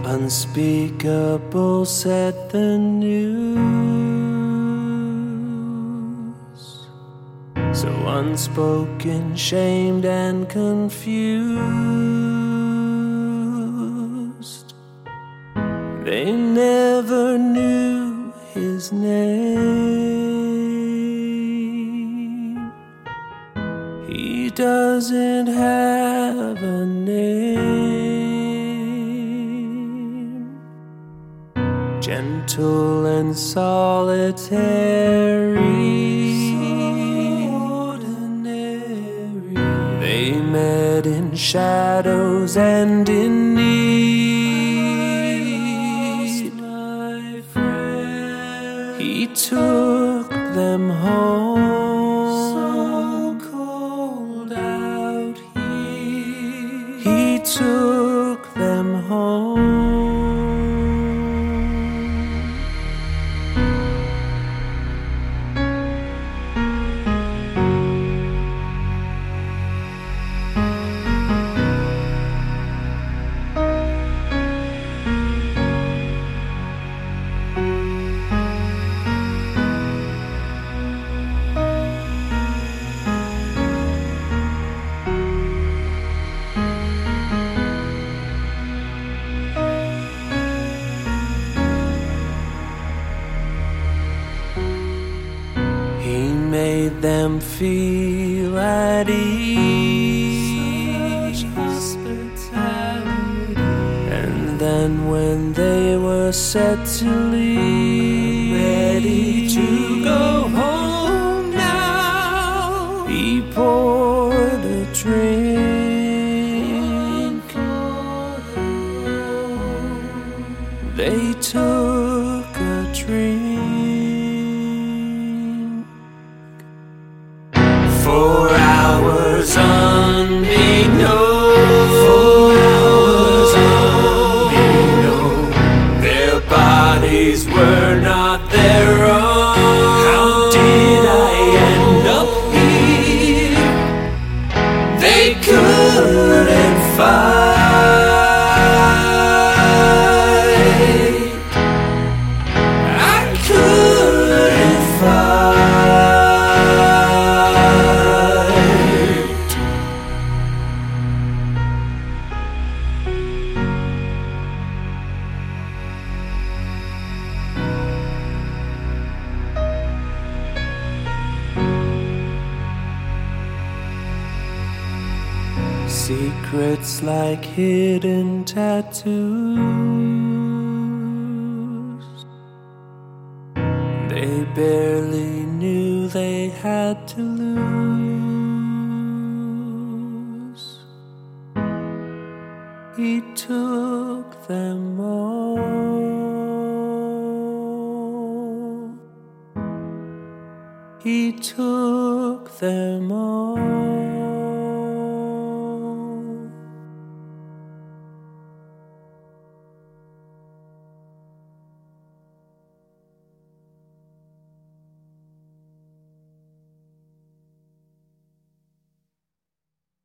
Unspeakable said the news, so unspoken, shamed and confused. They never knew his name. He doesn't have a name. Gentle and solitary, so ordinary. They met in shadows and in need. My friend, he took them home. So cold out here. He took them home. He made them feel at ease. Such hospitality. And then when they were set to leave, ready to go home now, he poured a drink. They took a drink. 4 hours unbeknown, 4 hours unknown. Their bodies were not their own. How did I end up here? They couldn't fight. I couldn't fight. Secrets like hidden tattoos. They barely knew they had to lose. He took them all. He took them all.